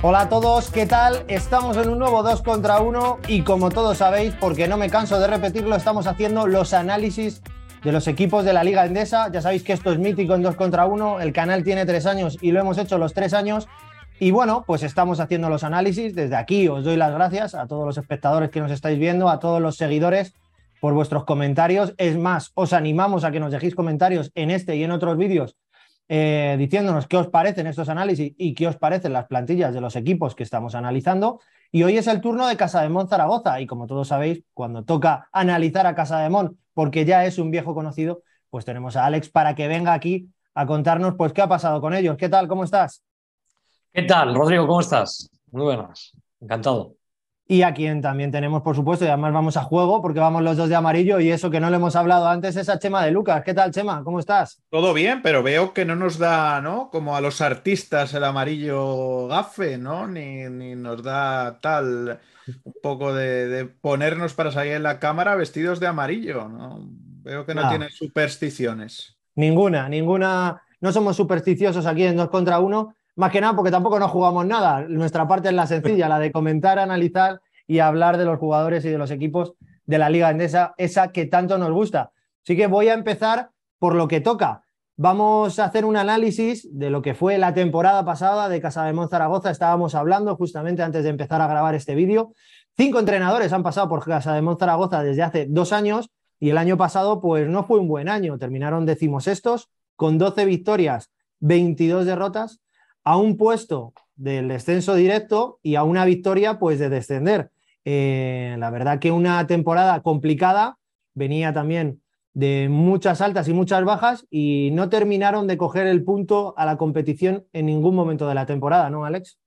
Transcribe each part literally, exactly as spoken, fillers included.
Hola a todos, ¿qué tal? Estamos en un nuevo dos contra uno y como todos sabéis, porque no me canso de repetirlo, estamos haciendo los análisis de los equipos de la Liga Endesa. Ya sabéis que esto es mítico en dos contra uno, el canal tiene tres años y lo hemos hecho los tres años. Y bueno, pues estamos haciendo los análisis. Desde aquí os doy las gracias a todos los espectadores que nos estáis viendo, a todos los seguidores por vuestros comentarios. Es más, os animamos a que nos dejéis comentarios en este y en otros vídeos Eh, diciéndonos qué os parecen estos análisis y qué os parecen las plantillas de los equipos que estamos analizando. Y hoy es el turno de Casademón Zaragoza y como todos sabéis, cuando toca analizar a Casademón, porque ya es un viejo conocido, pues tenemos a Alex para que venga aquí a contarnos pues qué ha pasado con ellos. ¿Qué tal? ¿Cómo estás? ¿Qué tal, Rodrigo? ¿Cómo estás? Muy buenas. Encantado. Y a quien también tenemos, por supuesto, y además vamos a juego porque vamos los dos de amarillo y eso que no le hemos hablado antes es a Chema de Lucas. ¿Qué tal, Chema? ¿Cómo estás? Todo bien, pero veo que no nos da, ¿no? Como a los artistas el amarillo gafe, ¿no? Ni, ni nos da tal un poco de, de ponernos para salir en la cámara vestidos de amarillo, ¿no? Veo que no Nada. tienen supersticiones. Ninguna, ninguna. No somos supersticiosos aquí en dos contra uno, más que nada porque tampoco no jugamos nada. Nuestra parte es la sencilla, la de comentar, analizar y hablar de los jugadores y de los equipos de la Liga Endesa, esa que tanto nos gusta. Así que voy a empezar por lo que toca. Vamos a hacer un análisis de lo que fue la temporada pasada de Casademón Zaragoza. Estábamos hablando justamente antes de empezar a grabar este vídeo. Cinco entrenadores han pasado por Casademón Zaragoza desde hace dos años y el año pasado pues no fue un buen año. Terminaron decimosextos con doce victorias, veintidós derrotas, a un puesto del descenso directo y a una victoria pues de descender. Eh, la verdad que una temporada complicada, venía también de muchas altas y muchas bajas y no terminaron de coger el punto a la competición en ningún momento de la temporada, ¿no, Alex?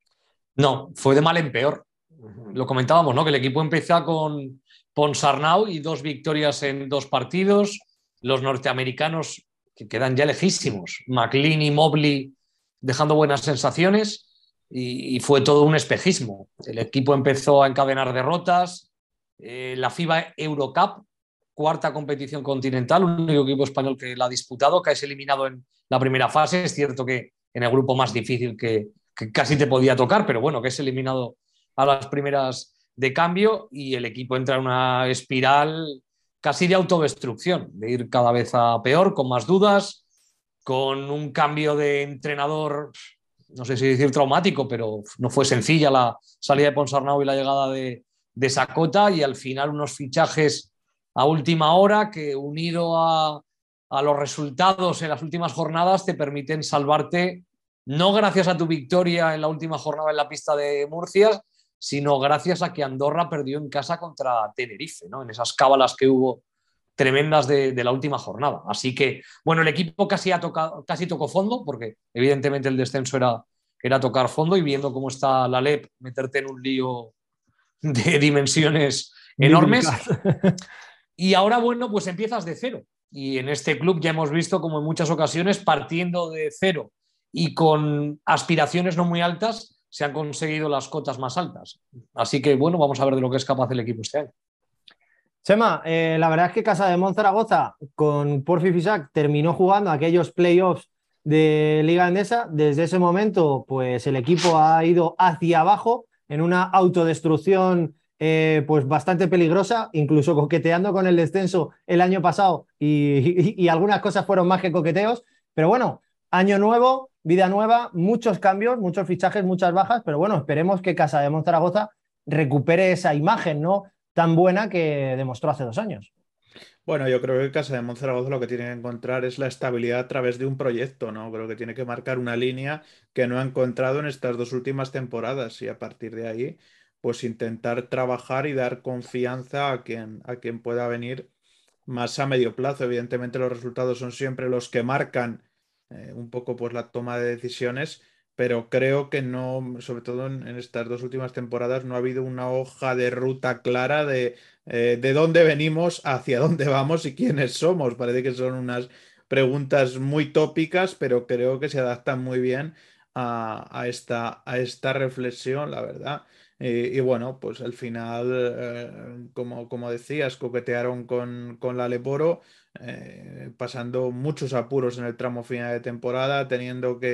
No, fue de mal en peor. Lo comentábamos, ¿no? Que el equipo empezó con Ponsarnau y dos victorias en dos partidos. Los norteamericanos que quedan ya lejísimos. McLean y Mobley dejando buenas sensaciones y, y fue todo un espejismo. El equipo empezó a encadenar derrotas. Eh, la FIBA Eurocup, cuarta competición continental, un único equipo español que la ha disputado, que es eliminado en la primera fase. Es cierto que en el grupo más difícil que, que casi te podía tocar, pero bueno, que es eliminado a las primeras de cambio y el equipo entra en una espiral casi de autodestrucción, de ir cada vez a peor, con más dudas, con un cambio de entrenador, no sé si decir traumático, pero no fue sencilla la salida de Ponsarnau y la llegada de, de Sakota y al final unos fichajes a última hora que unido a, a los resultados en las últimas jornadas te permiten salvarte no gracias a tu victoria en la última jornada en la pista de Murcia, sino gracias a que Andorra perdió en casa contra Tenerife, ¿no? En esas cábalas que hubo tremendas de, de la última jornada. Así que, bueno, el equipo casi, ha tocado, casi tocó fondo, porque evidentemente el descenso era, era tocar fondo y viendo cómo está la L E P, meterte en un lío de dimensiones Bíblicas. enormes. Y ahora, bueno, pues empiezas de cero. Y en este club ya hemos visto como en muchas ocasiones, partiendo de cero y con aspiraciones no muy altas, se han conseguido las cotas más altas. Así que, bueno, vamos a ver de lo que es capaz el equipo este año. Chema, eh, la verdad es que Casademón Zaragoza con Porfi Fisac terminó jugando aquellos playoffs de Liga Endesa. Desde ese momento, pues el equipo ha ido hacia abajo en una autodestrucción eh, pues bastante peligrosa, incluso coqueteando con el descenso el año pasado y, y, y algunas cosas fueron más que coqueteos. Pero bueno, año nuevo, vida nueva, muchos cambios, muchos fichajes, muchas bajas, pero bueno, esperemos que Casademón Zaragoza recupere esa imagen, ¿no? Tan buena que demostró hace dos años. Bueno, yo creo que Casa de Monzaragoza lo que tiene que encontrar es la estabilidad a través de un proyecto, ¿no? Creo que tiene que marcar una línea que no ha encontrado en estas dos últimas temporadas y a partir de ahí, pues intentar trabajar y dar confianza a quien, a quien pueda venir más a medio plazo. Evidentemente los resultados son siempre los que marcan eh, un poco pues la toma de decisiones, pero creo que no, sobre todo en, en estas dos últimas temporadas, no ha habido una hoja de ruta clara de eh, de dónde venimos, hacia dónde vamos y quiénes somos. Parece que son unas preguntas muy tópicas, pero creo que se adaptan muy bien a, a esta, a esta reflexión, la verdad. Eh, y bueno, pues al final, eh, como, como decías, coquetearon con, con la Leporo, eh, pasando muchos apuros en el tramo final de temporada, teniendo que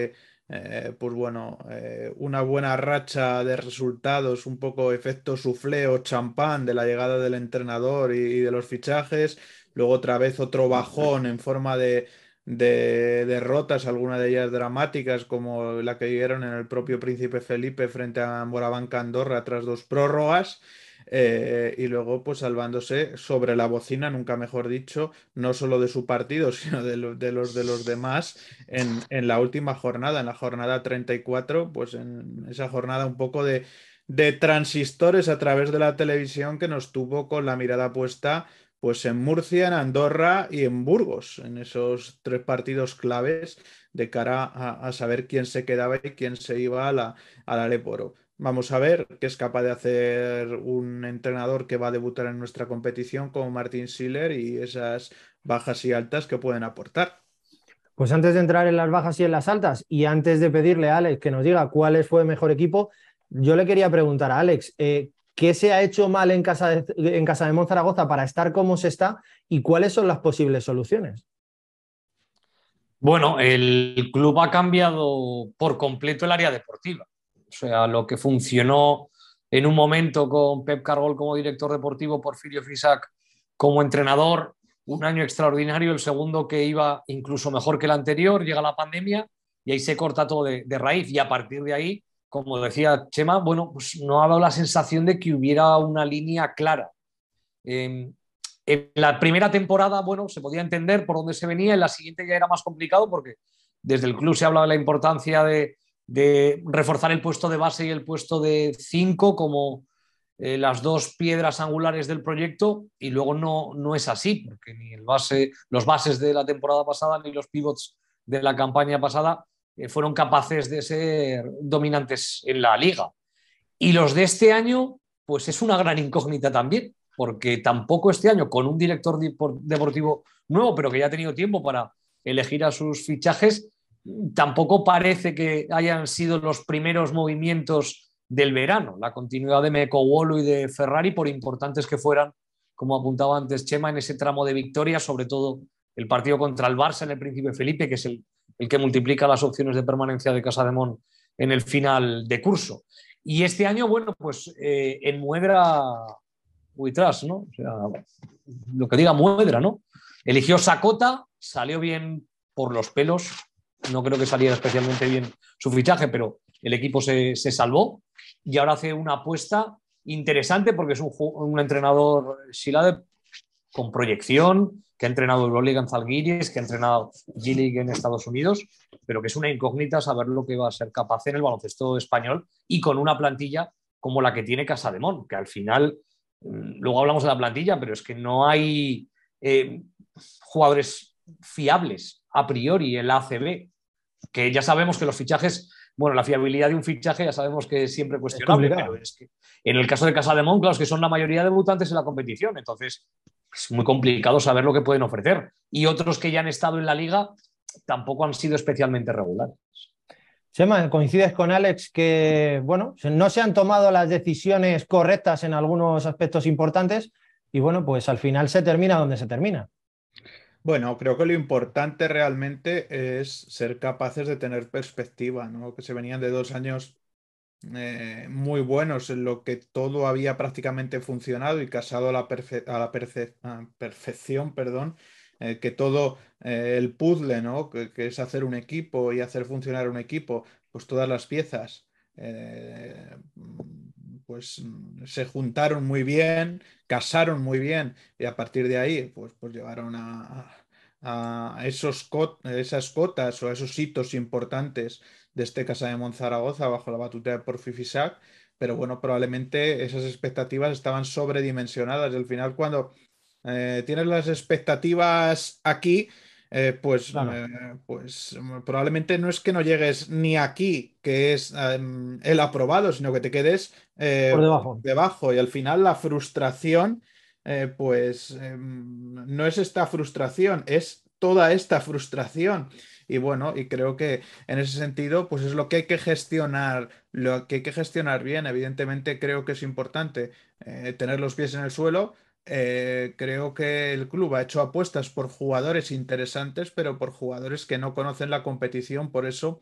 eh, pues bueno, eh, una buena racha de resultados, un poco efecto soufflé o champán de la llegada del entrenador y, y de los fichajes, luego otra vez otro bajón en forma de, de derrotas, algunas de ellas dramáticas, como la que dieron en el propio Príncipe Felipe frente a Moraván Andorra tras dos prórrogas. Eh, y luego, pues salvándose sobre la bocina, nunca mejor dicho, no solo de su partido, sino de, lo- de los de los demás en, en la última jornada, en la jornada treinta y cuatro, pues en esa jornada un poco de, de transistores a través de la televisión que nos tuvo con la mirada puesta pues en Murcia, en Andorra y en Burgos, en esos tres partidos claves de cara a, a saber quién se quedaba y quién se iba a la, a la Leporo. Vamos a ver qué es capaz de hacer un entrenador que va a debutar en nuestra competición como Martin Schiller y esas bajas y altas que pueden aportar. Pues antes de entrar en las bajas y en las altas, y antes de pedirle a Alex que nos diga cuál fue el mejor equipo, yo le quería preguntar a Alex, eh, ¿qué se ha hecho mal en casa de, en casa de Monzaragoza para estar como se está y cuáles son las posibles soluciones? Bueno, el club ha cambiado por completo el área deportiva. O sea, lo que funcionó en un momento con Pep Cargol como director deportivo, Porfirio Fisac como entrenador, un año extraordinario, el segundo que iba incluso mejor que el anterior, llega la pandemia y ahí se corta todo de, de raíz y a partir de ahí, como decía Chema, bueno, pues no ha dado la sensación de que hubiera una línea clara. Eh, en la primera temporada, bueno, se podía entender por dónde se venía, en la siguiente ya era más complicado porque desde el club se hablaba de la importancia de, de reforzar el puesto de base y el puesto de cinco como eh, las dos piedras angulares del proyecto y luego no, no es así, porque ni el base, los bases de la temporada pasada ni los pivots de la campaña pasada eh, fueron capaces de ser dominantes en la liga. Y los de este año, pues es una gran incógnita también, porque tampoco este año, con un director deportivo nuevo, pero que ya ha tenido tiempo para elegir a sus fichajes, tampoco parece que hayan sido los primeros movimientos del verano. La continuidad de Meko Wolo y de Ferrari, por importantes que fueran, como apuntaba antes Chema, en ese tramo de victoria, sobre todo el partido contra el Barça en el Príncipe Felipe, que es el, el que multiplica las opciones de permanencia de Casademont en el final de curso. Y este año, bueno, pues eh, en Muedra, Buitrás, ¿no? O sea, lo que diga Muedra, ¿no? Eligió Sakota, salió bien por los pelos, no creo que saliera especialmente bien su fichaje, pero el equipo se, se salvó y ahora hace una apuesta interesante porque es un, un entrenador Silade con proyección, que ha entrenado Euroliga en Zalgiris, que ha entrenado G-League en Estados Unidos, pero que es una incógnita saber lo que va a ser capaz en el baloncesto español y con una plantilla como la que tiene Casademont, que al final, luego hablamos de la plantilla, pero es que no hay eh, jugadores fiables a priori en la A C B, que ya sabemos que los fichajes, bueno, la fiabilidad de un fichaje ya sabemos que es siempre cuestionable, Es pero es que en el caso de Casademont, claro, es que son la mayoría de debutantes en la competición, entonces es muy complicado saber lo que pueden ofrecer. Y otros que ya han estado en la liga tampoco han sido especialmente regulares. Chema, ¿coincides con Alex que, bueno, no se han tomado las decisiones correctas en algunos aspectos importantes y, bueno, pues al final se termina donde se termina? Bueno, creo que lo importante realmente es ser capaces de tener perspectiva, ¿no? Que se venían de dos años eh, muy buenos en lo que todo había prácticamente funcionado y casado a la, perfe a la perfe a perfección, perdón, eh, que todo eh, el puzzle, ¿no? Que, que es hacer un equipo y hacer funcionar un equipo, pues todas las piezas. eh, pues se juntaron muy bien, casaron muy bien y a partir de ahí pues, pues llevaron a, a esos cot esas cotas o a esos hitos importantes de este Casa de Monzaragoza bajo la batuta de Porfi Fisac, pero bueno, probablemente esas expectativas estaban sobredimensionadas y al final cuando eh, tienes las expectativas aquí, eh, pues, Claro. eh, pues probablemente no es que no llegues ni aquí, que es eh, el aprobado, sino que te quedes Por eh, debajo. debajo y al final la frustración, eh, pues eh, no es esta frustración, es toda esta frustración. Y bueno, y creo que en ese sentido, pues es lo que hay que gestionar, lo que hay que gestionar bien. Evidentemente, creo que es importante eh, tener los pies en el suelo. Eh, creo que el club ha hecho apuestas por jugadores interesantes, pero por jugadores que no conocen la competición. Por eso,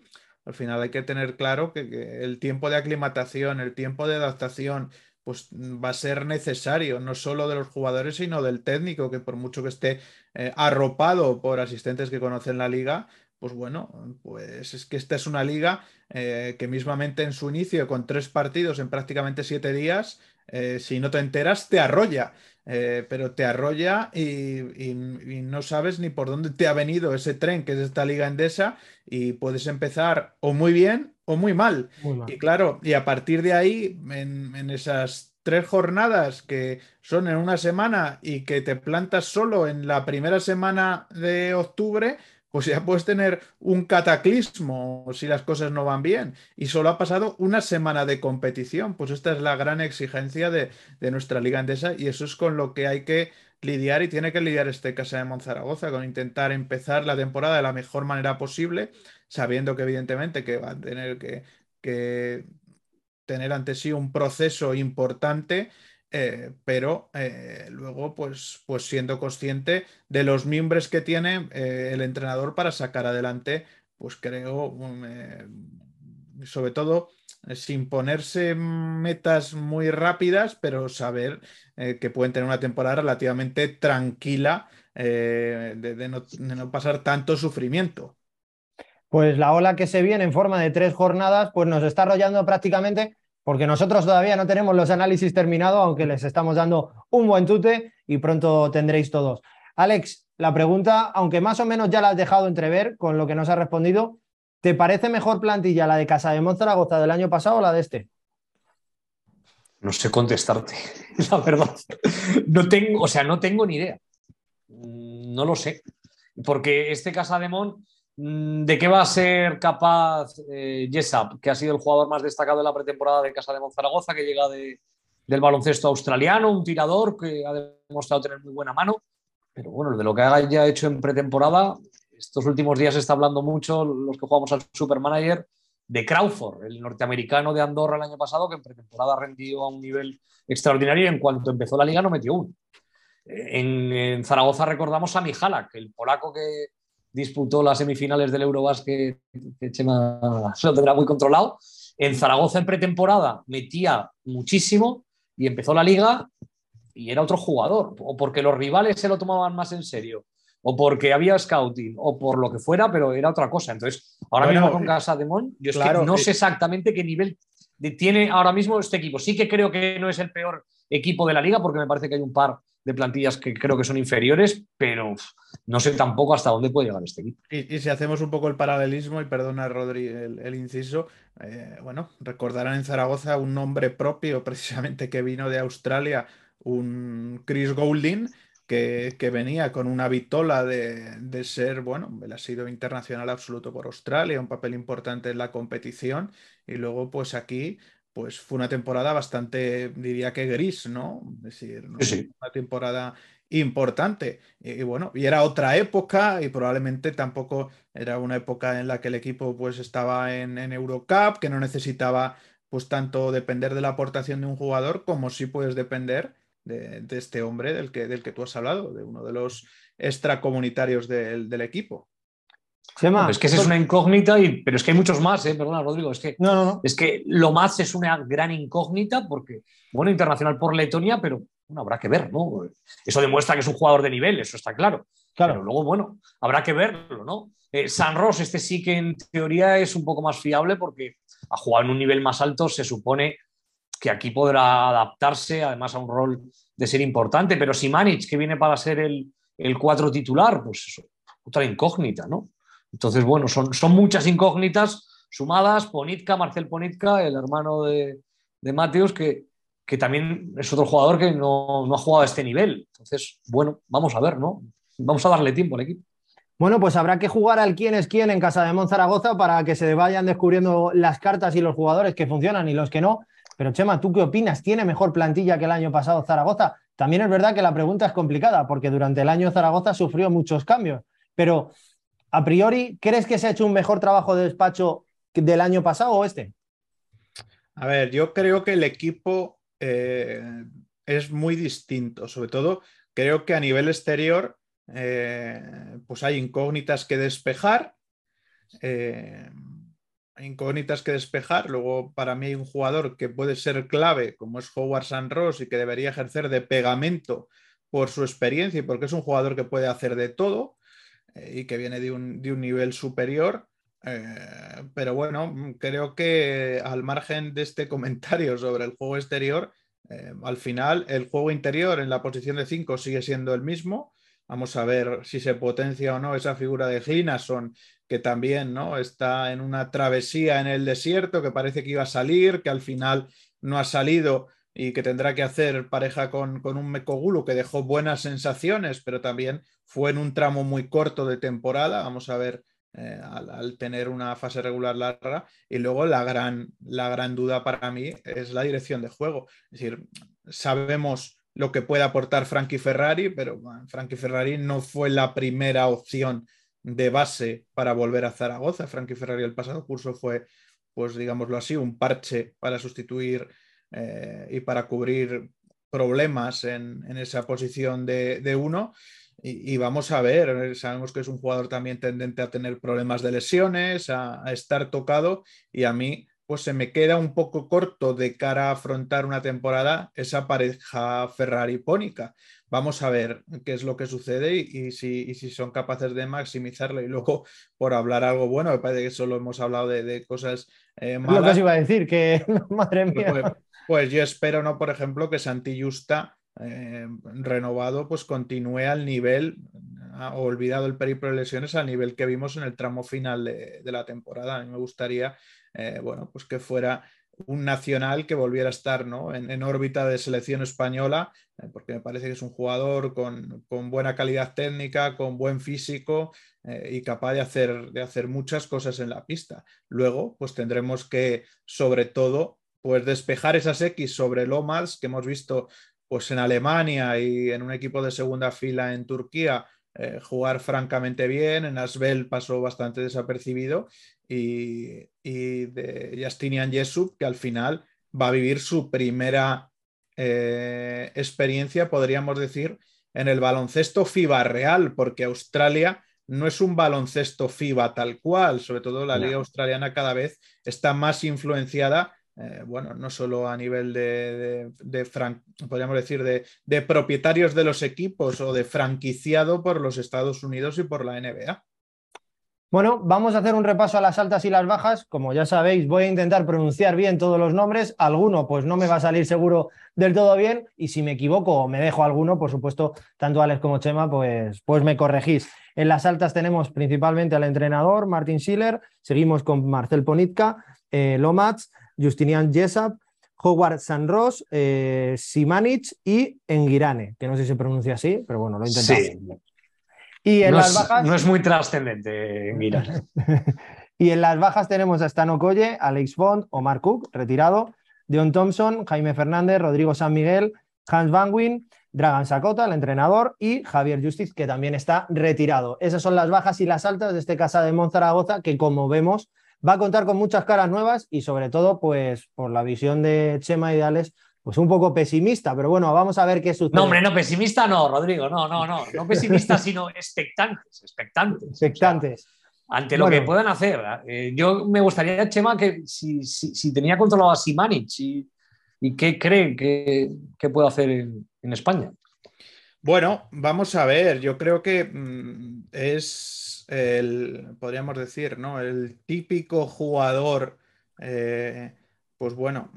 Al final hay que tener claro que, que el tiempo de aclimatación, el tiempo de adaptación, pues va a ser necesario, no solo de los jugadores, sino del técnico, que por mucho que esté eh, arropado por asistentes que conocen la liga, pues bueno, pues es que esta es una liga eh, que mismamente en su inicio, con tres partidos en prácticamente siete días, eh, si no te enteras, te arrolla. Eh, pero te arrolla y, y- y no sabes ni por dónde te ha venido ese tren que es esta liga endesa y puedes empezar o muy bien o muy mal. Muy mal. Y claro, y a partir de ahí, en, en esas tres jornadas que son en una semana y que te plantas solo en la primera semana de octubre, pues ya puedes tener un cataclismo si las cosas no van bien. Y solo ha pasado una semana de competición. Pues esta es la gran exigencia de, de nuestra liga endesa y eso es con lo que hay que lidiar y tiene que lidiar este Casa de Monzaragoza, con intentar empezar la temporada de la mejor manera posible, sabiendo que evidentemente que va a tener que, que tener ante sí un proceso importante, eh, pero eh, luego pues, pues siendo consciente de los mimbres que tiene eh, el entrenador para sacar adelante, pues creo, um, eh, sobre todo eh, sin ponerse metas muy rápidas, pero saber eh, que pueden tener una temporada relativamente tranquila, eh, de, de no, de no pasar tanto sufrimiento. Pues la ola que se viene en forma de tres jornadas, pues nos está arrollando prácticamente, porque nosotros todavía no tenemos los análisis terminados, aunque les estamos dando un buen tute y pronto tendréis todos. Alex, la pregunta, aunque más o menos ya la has dejado entrever con lo que nos has respondido, ¿te parece mejor plantilla la de Casa de Monzaragoza del año pasado o la de este? No sé contestarte, la verdad. No tengo, o sea, no tengo ni idea. No lo sé. Porque este Casademont, ¿de qué va a ser capaz eh, Jessup, que ha sido el jugador más destacado de la pretemporada de Casademont Zaragoza, que llega de, del baloncesto australiano, un tirador que ha demostrado tener muy buena mano? Pero bueno, de lo que haya hecho en pretemporada, estos últimos días se está hablando mucho, los que jugamos al Supermanager, de Crawford, el norteamericano de Andorra el año pasado, que en pretemporada ha rendido a un nivel extraordinario y en cuanto empezó la liga no metió uno. En, en Zaragoza recordamos a Michalak, el polaco que disputó las semifinales del Eurobasket, que Chema lo tendrá muy controlado. En Zaragoza en pretemporada metía muchísimo y empezó la liga y era otro jugador, o porque los rivales se lo tomaban más en serio, o porque había scouting, o por lo que fuera, pero era otra cosa. Entonces, ahora mismo Bueno, con Casademont, yo es que claro, no sé eh, exactamente qué nivel tiene ahora mismo este equipo. Sí que creo que no es el peor equipo de la liga, porque me parece que hay un par de plantillas que creo que son inferiores, pero no sé tampoco hasta dónde puede llegar este equipo. Y, y si hacemos un poco el paralelismo, y perdona, Rodri, el, el inciso, eh, bueno, recordarán en Zaragoza un nombre propio, precisamente que vino de Australia, un Chris Goulding, que, que venía con una vitola de, de ser, bueno, él ha sido internacional absoluto por Australia, un papel importante en la competición, y luego, pues aquí, pues fue una temporada bastante, diría que gris, ¿no? Es decir, Sí, no sí. una temporada importante. Y, y bueno, y era otra época y probablemente tampoco era una época en la que el equipo pues estaba en, en Eurocup, que no necesitaba pues tanto depender de la aportación de un jugador como sí puedes depender de, de este hombre del que, del que tú has hablado, de uno de los extracomunitarios del, del equipo. No, Chema, es que esa es una incógnita, y, pero es que hay muchos más, ¿eh? Perdona, Rodrigo, es que, no, no, no, es que lo más es una gran incógnita porque, bueno, internacional por Letonia, pero bueno, habrá que ver, ¿no? Eso demuestra que es un jugador de nivel, eso está claro. Pero claro. luego, bueno, habrá que verlo, ¿no? Eh, San Ross, este sí que en teoría es un poco más fiable porque ha jugado en un nivel más alto, se supone que aquí podrá adaptarse además a un rol de ser importante, pero si Manic, que viene para ser el, el cuatro titular, pues eso, otra incógnita, ¿no? Entonces, bueno, son, son muchas incógnitas sumadas. Ponitka, Marcel Ponitka, el hermano de, de Mateus, que, que también es otro jugador que no, no ha jugado a este nivel. Entonces, bueno, vamos a ver, ¿no? Vamos a darle tiempo al equipo. Bueno, pues habrá que jugar al quién es quién en Casa de Monzaragoza para que se vayan descubriendo las cartas y los jugadores que funcionan y los que no. Pero Chema, ¿tú qué opinas? ¿Tiene mejor plantilla que el año pasado Zaragoza? También es verdad que la pregunta es complicada porque durante el año Zaragoza sufrió muchos cambios. Pero a priori, ¿crees que se ha hecho un mejor trabajo de despacho del año pasado o este? A ver, yo creo que el equipo eh, es muy distinto. Sobre todo, creo que a nivel exterior, eh, pues hay incógnitas que despejar. Eh, incógnitas que despejar. Luego, para mí hay un jugador que puede ser clave, como es Howard Sanros, y que debería ejercer de pegamento por su experiencia y porque es un jugador que puede hacer de todo eh, y que viene de un, de un nivel superior. Eh, pero bueno, creo que al margen de este comentario sobre el juego exterior, eh, al final el juego interior en la posición de cinco sigue siendo el mismo. Vamos a ver si se potencia o no esa figura de Hlinason, que también, ¿no?, está en una travesía en el desierto, que parece que iba a salir, que al final no ha salido y que tendrá que hacer pareja con, con un Mekogulu que dejó buenas sensaciones, pero también fue en un tramo muy corto de temporada. Vamos a ver eh, al, al, tener una fase regular larga. Y luego la gran, la gran duda para mí es la dirección de juego. Es decir, sabemos lo que puede aportar Frankie Ferrari, pero bueno, Frankie Ferrari no fue la primera opción de base para volver a Zaragoza. Frankie Ferrari el pasado curso fue, pues digámoslo así, un parche para sustituir eh, y para cubrir problemas en, en esa posición de, de uno. Y, y vamos a ver, sabemos que es un jugador también tendente a tener problemas de lesiones, a, a estar tocado, y a mí pues se me queda un poco corto de cara a afrontar una temporada esa pareja Ferrari-Pónica. Vamos a ver qué es lo que sucede y, y, si, y si son capaces de maximizarlo. Y luego, por hablar algo bueno, me parece que solo hemos hablado de, de cosas eh, malas. Es lo que os iba a decir, que madre mía. Pues, pues yo espero, ¿no?, por ejemplo, que Santi Justa, eh, renovado, pues continúe al nivel, ha olvidado el periplo de lesiones, al nivel que vimos en el tramo final de, de la temporada. A mí me gustaría, eh, bueno, pues que fuera un nacional que volviera a estar, ¿no?, en, en órbita de selección española, eh, porque me parece que es un jugador con, con buena calidad técnica, con buen físico eh, y capaz de hacer, de hacer muchas cosas en la pista. Luego, pues tendremos que, sobre todo, pues despejar esas X sobre Lomads que hemos visto pues en Alemania y en un equipo de segunda fila en Turquía eh, jugar francamente bien. En Asbel pasó bastante desapercibido, y, y de Justinian Jessup, que al final va a vivir su primera eh, experiencia, podríamos decir, en el baloncesto FIBA real, porque Australia no es un baloncesto FIBA tal cual. Sobre todo la liga australiana cada vez está más influenciada, eh, bueno, no solo a nivel de, de, de fran podríamos decir, de, de propietarios de los equipos o de franquiciado por los Estados Unidos y por la N B A. Bueno, vamos a hacer un repaso a las altas y las bajas. Como ya sabéis, voy a intentar pronunciar bien todos los nombres. Alguno pues no me va a salir seguro del todo bien, y si me equivoco o me dejo alguno, por supuesto, tanto Alex como Chema, pues, pues me corregís. En las altas tenemos principalmente al entrenador Martin Schiller, seguimos con Marcel Ponitka, eh, Lomax, Justinian Jessup, Howard Sanros, eh, Simanic y Enguirane, que no sé si se pronuncia así, pero bueno, lo he intentado. Sí. Y en no, las es, bajas... no es muy trascendente, mira. Y en las bajas tenemos a Stan Okoye, Alex Bond, Omar Cook, retirado, Deon Thompson, Jaime Fernández, Rodrigo San Miguel, Hans Van Wyn, Dragan Sakota, el entrenador, y Javier Justiz, que también está retirado. Esas son las bajas y las altas de este Casa de Monzaragoza, que como vemos va a contar con muchas caras nuevas y sobre todo, pues por la visión de Chema y de Alex, pues un poco pesimista, pero bueno, vamos a ver qué sucede. No, hombre, no, pesimista no, Rodrigo, no, no, no, no pesimista, sino expectantes, expectantes. Expectantes. O sea, ante lo bueno, que puedan hacer. Eh, yo me gustaría, Chema, que si, si, si tenía controlado a Simanic y, y qué cree que, que puede hacer en, en España. Bueno, vamos a ver, yo creo que mmm, es el, podríamos decir, ¿no?, el típico jugador, eh, pues bueno,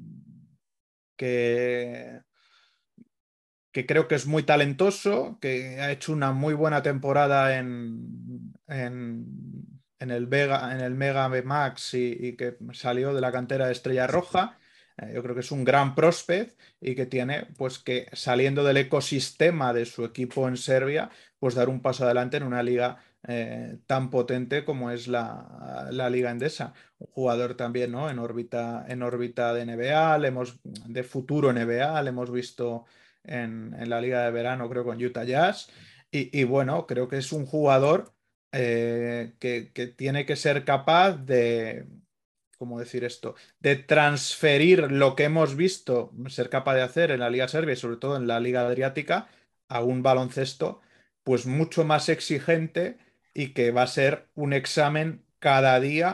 que, que creo que es muy talentoso, que ha hecho una muy buena temporada en, en, en el Vega, en el Mega Max y, y que salió de la cantera de Estrella Roja. Eh, yo creo que es un gran prospect y que tiene, pues, que saliendo del ecosistema de su equipo en Serbia, pues dar un paso adelante en una liga eh, tan potente como es la, la Liga Endesa. Un jugador también, ¿no?, en órbita, en órbita de N B A, le hemos, de futuro N B A, le hemos visto en, en la Liga de Verano, creo, con Utah Jazz. Y, y bueno, creo que es un jugador eh, que, que tiene que ser capaz de... ¿Cómo decir esto? De transferir lo que hemos visto ser capaz de hacer en la Liga Serbia y sobre todo en la Liga Adriática a un baloncesto pues mucho más exigente y que va a ser un examen cada día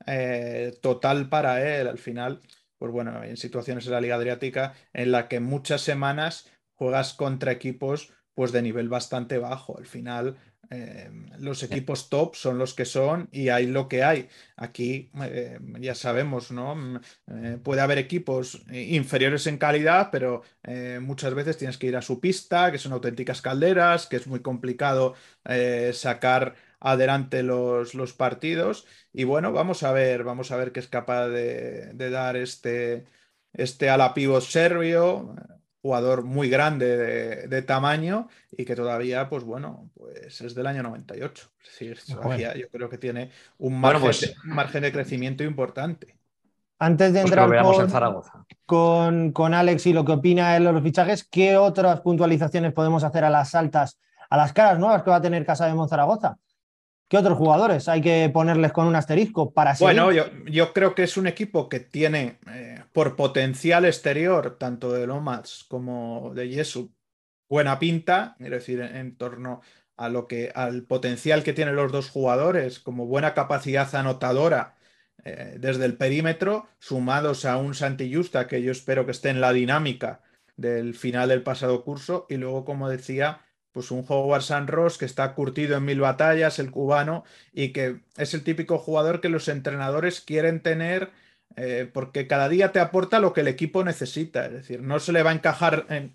eh, total para él. Al final, pues bueno, en situaciones en la Liga Adriática en la que muchas semanas juegas contra equipos pues de nivel bastante bajo. Al final, eh, los equipos top son los que son y hay lo que hay. Aquí eh, ya sabemos, ¿no? Eh, puede haber equipos inferiores en calidad, pero eh, muchas veces tienes que ir a su pista, que son auténticas calderas, que es muy complicado eh, sacar adelante los, los partidos. Y bueno, vamos a ver, vamos a ver qué es capaz de, de dar este, este ala pívot serbio, jugador muy grande de, de tamaño y que todavía, pues bueno, pues es del año noventa y ocho. Es decir, todavía yo creo que tiene un Bueno, margen, pues de, un margen de crecimiento importante. Antes de pues que lo entrar veamos en con, Zaragoza. con, con Alex y lo que opina él de los fichajes, ¿qué otras puntualizaciones podemos hacer a las altas, a las caras nuevas que va a tener Casa de Monzaragoza? ¿Qué otros jugadores hay que ponerles con un asterisco para seguir? Bueno, yo, yo creo que es un equipo que tiene, eh, por potencial exterior, tanto de Lomas como de Yesu, buena pinta, es decir, en, en torno a lo que, al potencial que tienen los dos jugadores, como buena capacidad anotadora eh, desde el perímetro, sumados a un Santi Justa, que yo espero que esté en la dinámica del final del pasado curso, y luego, como decía, pues un Howard Sanros que está curtido en mil batallas, el cubano, y que es el típico jugador que los entrenadores quieren tener eh, porque cada día te aporta lo que el equipo necesita. Es decir, no se le va a encajar en,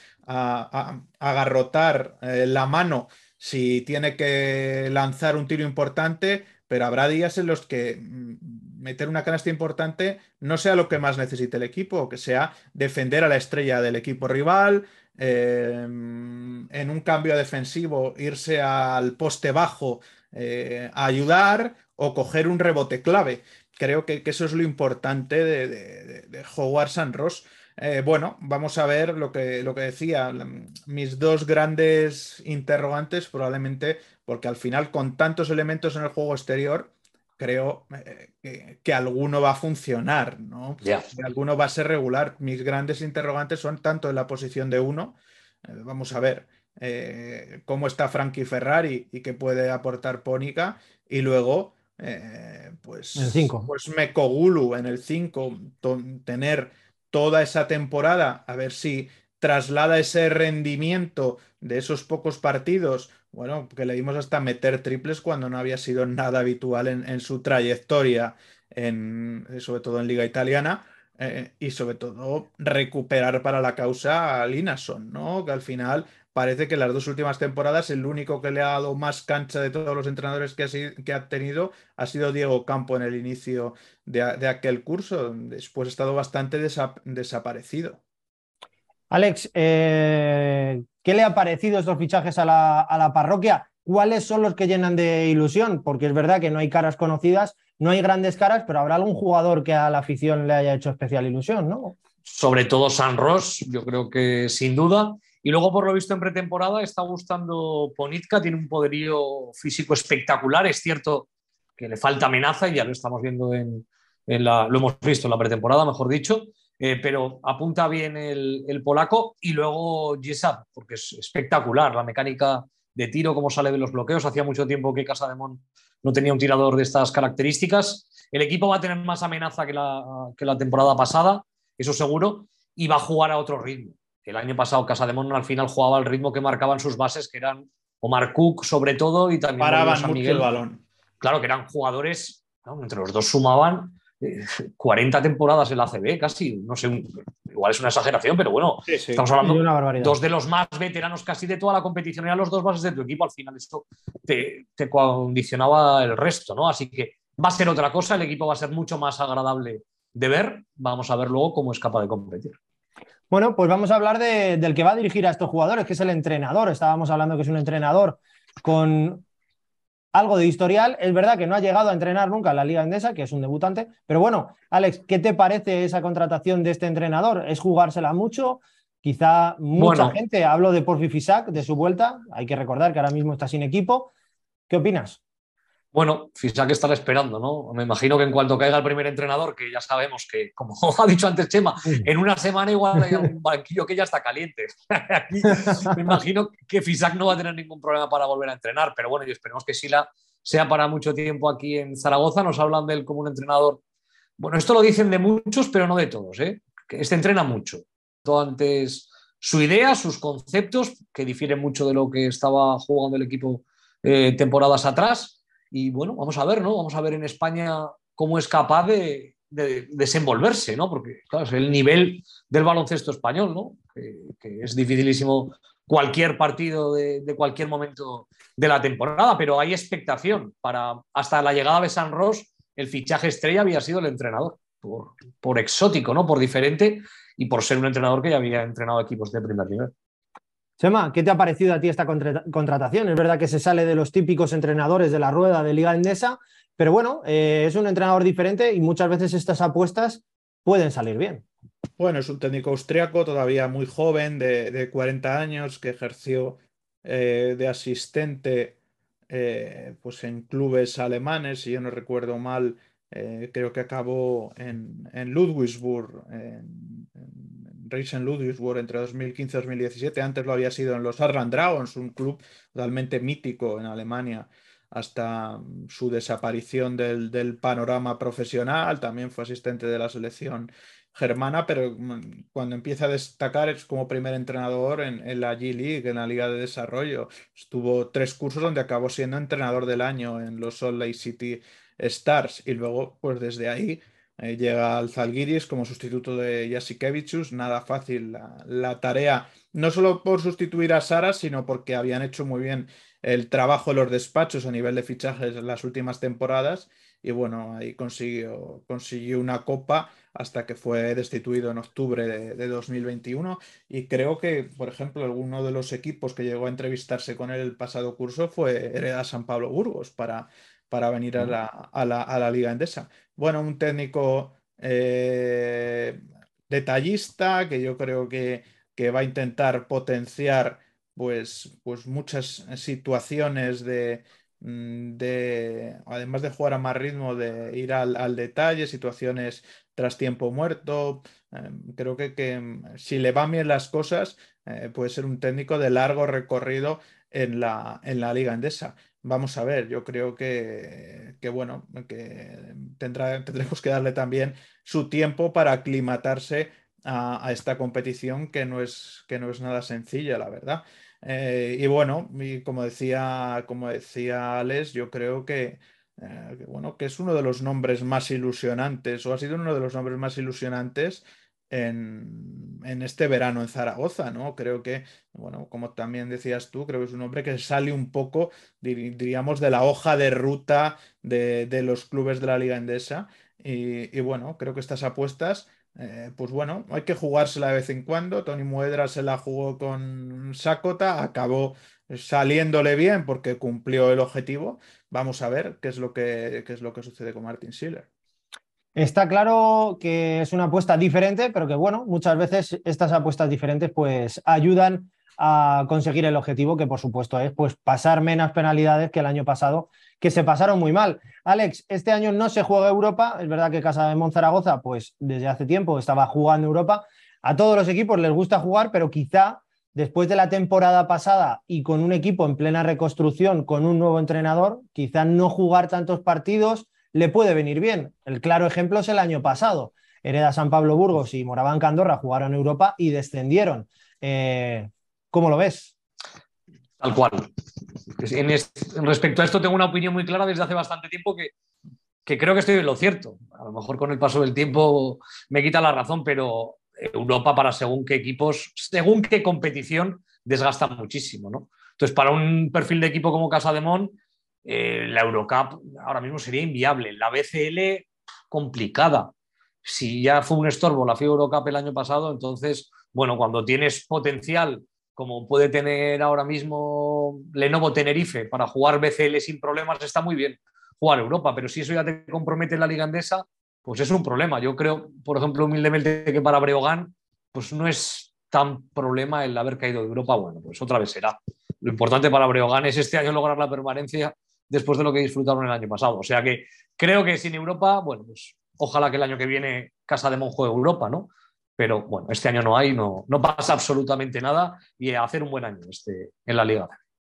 a, a, a agarrotar eh, la mano si tiene que lanzar un tiro importante, pero habrá días en los que mm, meter una canasta importante no sea lo que más necesite el equipo, o que sea defender a la estrella del equipo rival, eh, en un cambio defensivo irse al poste bajo eh, a ayudar o coger un rebote clave. Creo que, que eso es lo importante de, de, de, de Howard Sanros. Eh, bueno, vamos a ver lo que, lo que decía. Mis dos grandes interrogantes, probablemente, porque al final, con tantos elementos en el juego exterior, creo eh, que, que alguno va a funcionar, ¿no? Yeah. Que alguno va a ser regular. Mis grandes interrogantes son tanto en la posición de uno. Eh, vamos a ver eh, cómo está Frankie Ferrari y qué puede aportar Pónica. Y luego, eh, pues, pues Mekogulu en el cinco, tener toda esa temporada, a ver si traslada ese rendimiento de esos pocos partidos, bueno, que le dimos hasta meter triples cuando no había sido nada habitual en, en su trayectoria, en, sobre todo en Liga Italiana, eh, y sobre todo recuperar para la causa a Linason, ¿no? Que al final parece que las dos últimas temporadas el único que le ha dado más cancha de todos los entrenadores que ha, sido, que ha tenido ha sido Diego Campo en el inicio de, de aquel curso. Después ha estado bastante desa desaparecido. Alex, eh, ¿qué le ha parecido estos fichajes a la, a la parroquia? ¿Cuáles son los que llenan de ilusión? Porque es verdad que no hay caras conocidas, no hay grandes caras, pero habrá algún jugador que a la afición le haya hecho especial ilusión, ¿no? Sobre todo Sanros, yo creo que sin duda. Y luego, por lo visto en pretemporada, está gustando Ponitka, tiene un poderío físico espectacular. Es cierto que le falta amenaza y ya lo estamos viendo en, en la, lo hemos visto en la pretemporada, mejor dicho, eh, pero apunta bien el, el polaco. Y luego Jesab, porque es espectacular la mecánica de tiro, cómo sale de los bloqueos. Hacía mucho tiempo que Casademont no tenía un tirador de estas características. El equipo va a tener más amenaza que la, que la temporada pasada, eso seguro, y va a jugar a otro ritmo. El año pasado Casademont al final jugaba al ritmo que marcaban sus bases, que eran Omar Cook sobre todo y también paraban San mucho Miguel. El balón. Claro que eran jugadores, ¿no? Entre los dos sumaban eh, cuarenta temporadas en la A C B casi, no sé, un, igual es una exageración, pero bueno, sí, sí. Estamos hablando de una barbaridad. Dos de los más veteranos casi de toda la competición, eran los dos bases de tu equipo, al final eso te, te condicionaba el resto, ¿no? Así que va a ser otra cosa, el equipo va a ser mucho más agradable de ver, vamos a ver luego cómo es capaz de competir. Bueno, pues vamos a hablar de, del que va a dirigir a estos jugadores, que es el entrenador. Estábamos hablando que es un entrenador con algo de historial. Es verdad que no ha llegado a entrenar nunca en la Liga Endesa, que es un debutante, pero bueno, Alex, ¿qué te parece esa contratación de este entrenador? ¿Es jugársela mucho? Quizá mucha bueno, gente, hablo de Porfi Fisac, de su vuelta, hay que recordar que ahora mismo está sin equipo. ¿Qué opinas? Bueno, Fisac estará esperando, ¿no? Me imagino que en cuanto caiga el primer entrenador, que ya sabemos que, como ha dicho antes Chema, en una semana igual hay un banquillo que ya está caliente. Aquí me imagino que Fisac no va a tener ningún problema para volver a entrenar, pero bueno, y esperemos que Sila sea para mucho tiempo aquí en Zaragoza. Nos hablan de él como un entrenador. Bueno, esto lo dicen de muchos, pero no de todos, ¿eh? Que este entrena mucho. Todo antes su idea, sus conceptos, que difieren mucho de lo que estaba jugando el equipo eh, temporadas atrás. Y bueno, vamos a ver, ¿no? Vamos a ver en España cómo es capaz de, de desenvolverse, ¿no? Porque, claro, es el nivel del baloncesto español, ¿no? Que, que es dificilísimo cualquier partido de, de cualquier momento de la temporada, pero hay expectación para hasta la llegada de San Ros. El fichaje estrella había sido el entrenador, por, por exótico, ¿no? Por diferente y por ser un entrenador que ya había entrenado equipos de primer nivel. Chema, ¿qué te ha parecido a ti esta contra contratación? Es verdad que se sale de los típicos entrenadores de la rueda de Liga Endesa, pero bueno, eh, es un entrenador diferente y muchas veces estas apuestas pueden salir bien. Bueno, es un técnico austriaco todavía muy joven, de, de cuarenta años, que ejerció eh, de asistente eh, pues en clubes alemanes, si yo no recuerdo mal, eh, creo que acabó en, en Ludwigsburg, en, en Reisen Ludwigsburg entre dos mil quince y dos mil diecisiete. Antes lo había sido en los Adland Dragons, un club totalmente mítico en Alemania, hasta su desaparición del, del panorama profesional. También fue asistente de la selección germana, pero cuando empieza a destacar es como primer entrenador en, en la G-League, en la Liga de Desarrollo. Estuvo tres cursos donde acabó siendo entrenador del año en los Salt Lake City Stars, y luego pues desde ahí eh, llega al Zalgiris como sustituto de Jasikevičius. Nada fácil la, la tarea, no solo por sustituir a Sara, sino porque habían hecho muy bien el trabajo en los despachos a nivel de fichajes en las últimas temporadas, y bueno, ahí consiguió, consiguió una copa hasta que fue destituido en octubre de, de dos mil veintiuno. Y creo que, por ejemplo, alguno de los equipos que llegó a entrevistarse con él el pasado curso fue Hereda San Pablo Burgos para, para venir a la, a la, a la Liga Endesa. Bueno, un técnico eh, detallista que yo creo que, que va a intentar potenciar pues, pues muchas situaciones de de, además de jugar a más ritmo, de ir al, al detalle, situaciones tras tiempo muerto. Eh, creo que, que si le van bien las cosas, eh, puede ser un técnico de largo recorrido en la, en la Liga Endesa. Vamos a ver, yo creo que, que bueno, que tendrá, tendremos que darle también su tiempo para aclimatarse a, a esta competición que no es, que no es nada sencilla, la verdad. Eh, y bueno, y como decía, como decía Alex, yo creo que, eh, que, bueno, que es uno de los nombres más ilusionantes, o ha sido uno de los nombres más ilusionantes en, en este verano en Zaragoza, ¿no? Creo que, bueno, como también decías tú, creo que es un hombre que sale un poco, dir- diríamos, de la hoja de ruta de, de los clubes de la Liga Endesa. Y, y bueno, creo que estas apuestas eh, pues bueno, hay que jugársela de vez en cuando. Tony Muedra se la jugó con Sakota, acabó saliéndole bien porque cumplió el objetivo. Vamos a ver qué es lo que, qué es lo que sucede con Martin Schiller. Está claro que es una apuesta diferente, pero que bueno, muchas veces estas apuestas diferentes pues ayudan a conseguir el objetivo, que por supuesto es pues pasar menos penalidades que el año pasado, que se pasaron muy mal. Alex, este año no se juega Europa, es verdad que Casa de Monzaragoza pues desde hace tiempo estaba jugando Europa. A todos los equipos les gusta jugar, pero quizá después de la temporada pasada y con un equipo en plena reconstrucción, con un nuevo entrenador, quizá no jugar tantos partidos le puede venir bien. El claro ejemplo es el año pasado. Hereda San Pablo Burgos y Moraván Andorra jugaron Europa y descendieron. Eh, ¿Cómo lo ves? Tal cual. En este, respecto a esto tengo una opinión muy clara desde hace bastante tiempo que, que creo que estoy en lo cierto. A lo mejor con el paso del tiempo me quita la razón, pero Europa para según qué equipos, según qué competición, desgasta muchísimo, ¿no? Entonces, para un perfil de equipo como Casa de Mon, eh, la Eurocup ahora mismo sería inviable. La B C L, complicada. Si ya fue un estorbo la FIBA Eurocup el año pasado, entonces, bueno, cuando tienes potencial como puede tener ahora mismo Lenovo Tenerife para jugar B C L sin problemas, está muy bien jugar Europa, pero si eso ya te compromete en la Liga Endesa, pues es un problema. Yo creo, por ejemplo, humildemente, que para Breogán pues no es tan problema el haber caído de Europa. Bueno, pues otra vez será. Lo importante para Breogán es este año lograr la permanencia después de lo que disfrutaron el año pasado. O sea que creo que sin Europa, bueno, pues ojalá que el año que viene Casa de Mon juegue Europa, ¿no? Pero bueno, este año no hay, no, no pasa absolutamente nada y a hacer un buen año este, en la Liga.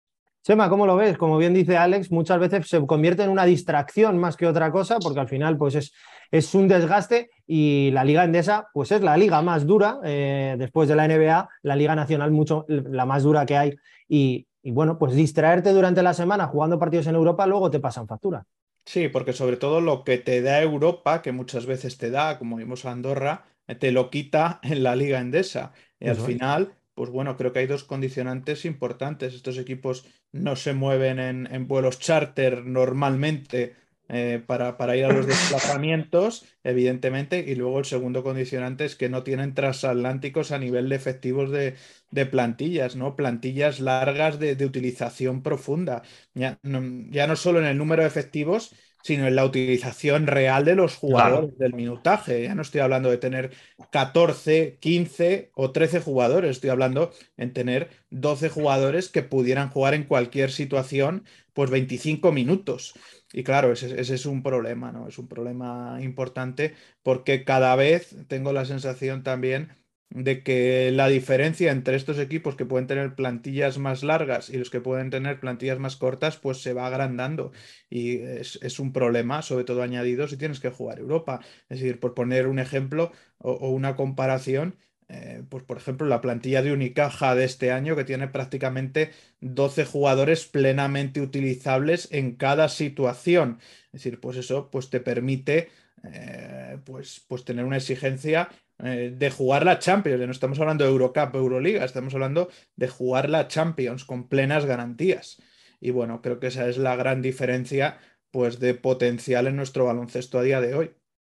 Chema, ¿cómo lo ves? Como bien dice Alex, muchas veces se convierte en una distracción más que otra cosa, porque al final pues es, es un desgaste y la Liga Endesa pues es la liga más dura, eh, después de la N B A, la Liga Nacional mucho la más dura que hay y, y bueno, pues distraerte durante la semana jugando partidos en Europa luego te pasan factura. Sí, porque sobre todo lo que te da Europa, que muchas veces te da, como vimos a Andorra, eh, te lo quita en la Liga Endesa. Y al Eso es. final, pues bueno, creo que hay dos condicionantes importantes. Estos equipos no se mueven en, en vuelos charter normalmente eh, para, para ir a los desplazamientos, evidentemente. Y luego el segundo condicionante es que no tienen transatlánticos a nivel de efectivos de, de plantillas, ¿no? Plantillas largas de, de utilización profunda. Ya no, ya no solo en el número de efectivos, sino en la utilización real de los Claro, jugadores, del minutaje. Ya no estoy hablando de tener catorce, quince o trece jugadores, estoy hablando en tener doce jugadores que pudieran jugar en cualquier situación, pues veinticinco minutos. Y claro, ese, ese es un problema, ¿no? Es un problema importante porque cada vez tengo la sensación también de que la diferencia entre estos equipos que pueden tener plantillas más largas y los que pueden tener plantillas más cortas, pues se va agrandando. Y es, es un problema, sobre todo añadido si tienes que jugar Europa. Es decir, por poner un ejemplo o, o una comparación, eh, pues por ejemplo, la plantilla de Unicaja de este año, que tiene prácticamente doce jugadores plenamente utilizables en cada situación. Es decir, pues eso pues te permite eh, pues, pues tener una exigencia eh, de jugar la Champions. Ya no estamos hablando de Eurocup, Euroliga, estamos hablando de jugar la Champions con plenas garantías. Y bueno, creo que esa es la gran diferencia, pues, de potencial en nuestro baloncesto a día de hoy.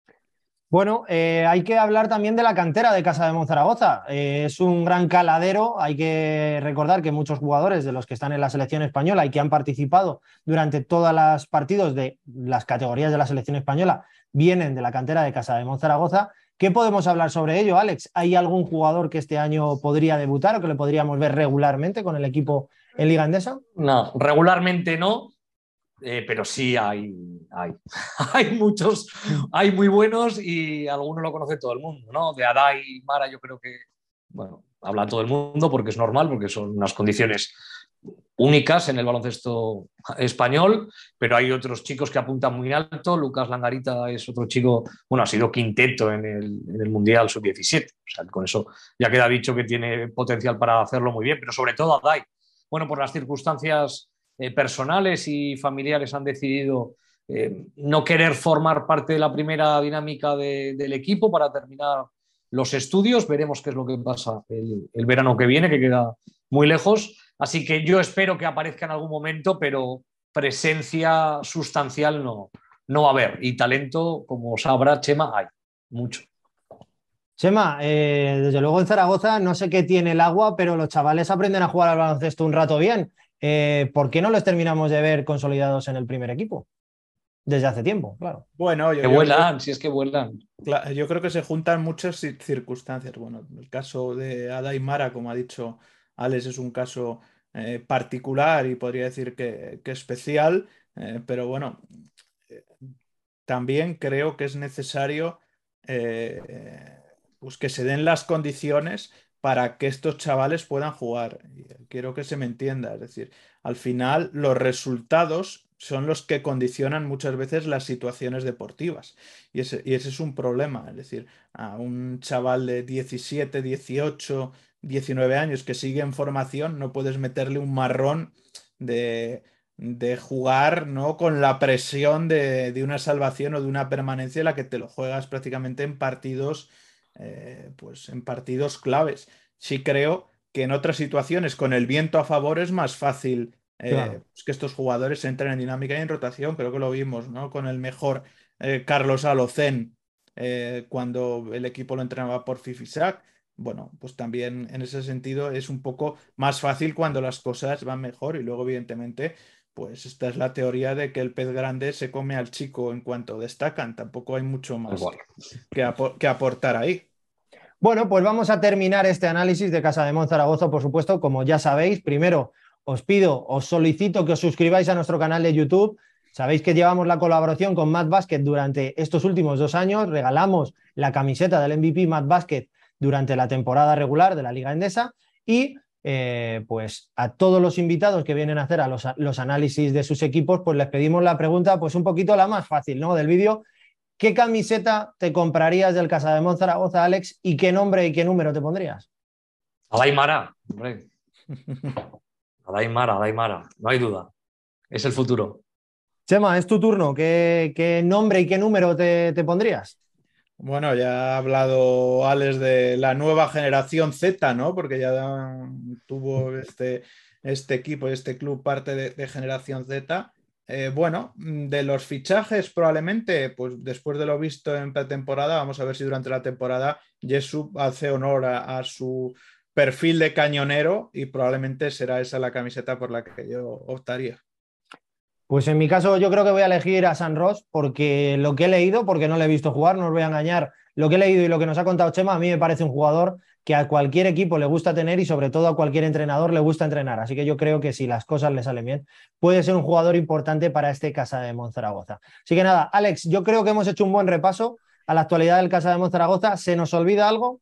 Bueno, eh, hay que hablar también de la cantera de Casa de Monzaragoza. Eh, es un gran caladero. Hay que recordar que muchos jugadores de los que están en la selección española y que han participado durante todos los partidos de las categorías de la selección española vienen de la cantera de Casa de Monzaragoza. ¿Qué podemos hablar sobre ello, Alex? ¿Hay algún jugador que este año podría debutar o que le podríamos ver regularmente con el equipo en Liga Endesa? no, regularmente no, eh, pero sí hay, hay. Hay muchos, hay muy buenos y algunos lo conoce todo el mundo, ¿no? De Adai y Mara yo creo que, bueno, habla todo el mundo porque es normal, porque son unas condiciones únicas en el baloncesto español, pero hay otros chicos que apuntan muy alto. Lucas Langarita es otro chico, bueno, ha sido quinteto en el, en el Mundial sub diecisiete, o sea, con eso ya queda dicho que tiene potencial para hacerlo muy bien, pero sobre todo Adai. Bueno, por las circunstancias eh, personales y familiares han decidido eh, no querer formar parte de la primera dinámica de, del equipo para terminar los estudios. Veremos qué es lo que pasa el, el verano que viene, que queda muy lejos. Así que yo espero que aparezca en algún momento, pero presencia sustancial no, no va a haber. Y talento, como sabrá Chema, hay mucho. Chema, eh, desde luego en Zaragoza no sé qué tiene el agua, pero los chavales aprenden a jugar al baloncesto un rato bien. Eh, ¿por qué no los terminamos de ver consolidados en el primer equipo? Desde hace tiempo, claro. Bueno, yo, Que yo creo, vuelan, si es que vuelan. cla- yo creo que se juntan muchas ci- circunstancias. Bueno, el caso de Ada y Mara, como ha dicho Alex, es un caso eh, particular y podría decir que, que especial, eh, pero bueno, eh, también creo que es necesario eh, pues que se den las condiciones para que estos chavales puedan jugar. Y quiero que se me entienda, es decir, al final los resultados son los que condicionan muchas veces las situaciones deportivas. Y ese, y ese es un problema, es decir, a un chaval de diecisiete, dieciocho, diecinueve años que sigue en formación, no puedes meterle un marrón de de jugar, ¿no? Con la presión de, de una salvación o de una permanencia en la que te lo juegas prácticamente en partidos, eh, pues en partidos claves. Sí creo que en otras situaciones con el viento a favor es más fácil eh, Claro. pues que estos jugadores entren en dinámica y en rotación. Creo que lo vimos, ¿no? Con el mejor eh, Carlos Alocén eh, cuando el equipo lo entrenaba por Fifisac. Bueno, pues también en ese sentido es un poco más fácil cuando las cosas van mejor y luego evidentemente pues esta es la teoría de que el pez grande se come al chico en cuanto destacan. Tampoco hay mucho más Igual. que, que, apo- que aportar ahí. Bueno, pues vamos a terminar este análisis de Casa de Monzaragoza, por supuesto, como ya sabéis. Primero, os pido, os solicito que os suscribáis a nuestro canal de YouTube. Sabéis que llevamos la colaboración con Mad Basket durante estos últimos dos años. Regalamos la camiseta del M V P Mad Basket durante la temporada regular de la Liga Endesa y eh, pues a todos los invitados que vienen a hacer a los, los análisis de sus equipos, pues les pedimos la pregunta, pues un poquito la más fácil, ¿no?, del vídeo. ¿Qué camiseta te comprarías del Casademont Zaragoza, Alex? ¿Y qué nombre y qué número te pondrías? Adaimara, hombre. Adaimara, Adaimara, no hay duda. Es el futuro. Chema, es tu turno. ¿Qué, qué nombre y qué número te, te pondrías? Bueno, ya ha hablado Alex de la nueva generación Z, ¿no? Porque ya tuvo este, este equipo y este club parte de, de generación Z. Eh, bueno, de los fichajes probablemente, pues después de lo visto en pretemporada, vamos a ver si durante la temporada Jesús hace honor a, a su perfil de cañonero y probablemente será esa la camiseta por la que yo optaría. Pues en mi caso yo creo que voy a elegir a San Ros porque lo que he leído, porque no le he visto jugar, no os voy a engañar, lo que he leído y lo que nos ha contado Chema, a mí me parece un jugador que a cualquier equipo le gusta tener y sobre todo a cualquier entrenador le gusta entrenar. Así que yo creo que si las cosas le salen bien, puede ser un jugador importante para este Casademont Zaragoza. Así que nada, Alex, yo creo que hemos hecho un buen repaso a la actualidad del Casademont Zaragoza. ¿Se nos olvida algo?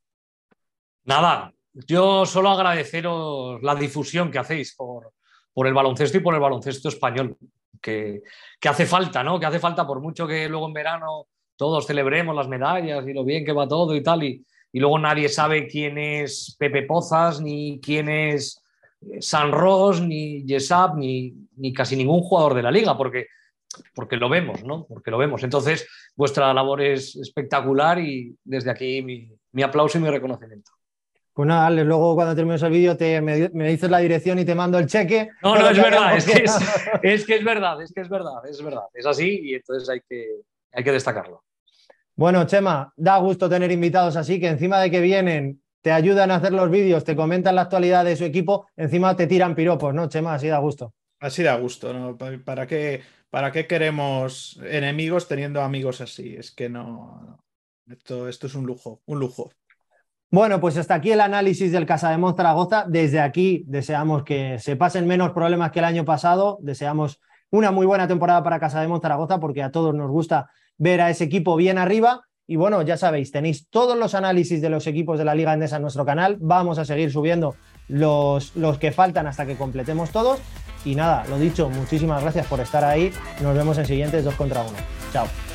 Nada, yo solo agradeceros la difusión que hacéis por, por el baloncesto y por el baloncesto español. Que, que hace falta, ¿no? Que hace falta, por mucho que luego en verano todos celebremos las medallas y lo bien que va todo y tal, y, y luego nadie sabe quién es Pepe Pozas, ni quién es San Ros, ni Jesap, ni, ni casi ningún jugador de la liga, porque, porque lo vemos, ¿no? Porque lo vemos. Entonces, vuestra labor es espectacular y desde aquí mi, mi aplauso y mi reconocimiento. Pues nada, Alex, luego cuando termines el vídeo te, me, me dices la dirección y te mando el cheque. No, no, es verdad, es que es, es que es verdad, es que es verdad, es verdad, es así y entonces hay que, hay que destacarlo. Bueno, Chema, da gusto tener invitados así, que encima de que vienen, te ayudan a hacer los vídeos, te comentan la actualidad de su equipo, encima te tiran piropos, ¿no, Chema? Así da gusto. Así da gusto, ¿no? ¿Para qué, para qué queremos enemigos teniendo amigos así? Es que no... Esto, esto es un lujo, un lujo. Bueno, pues hasta aquí el análisis del Casademont Zaragoza. Desde aquí deseamos que se pasen menos problemas que el año pasado. Deseamos una muy buena temporada para Casademont Zaragoza porque a todos nos gusta ver a ese equipo bien arriba. Y bueno, ya sabéis, tenéis todos los análisis de los equipos de la Liga Endesa en nuestro canal. Vamos a seguir subiendo los, los que faltan hasta que completemos todos. Y nada, lo dicho, muchísimas gracias por estar ahí. Nos vemos en siguientes dos contra uno. Chao.